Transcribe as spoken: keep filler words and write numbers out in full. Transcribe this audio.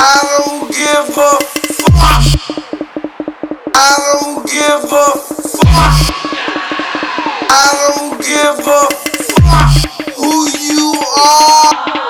I don't give a fuck. I don't give a fuck. I don't give a fuck who you are.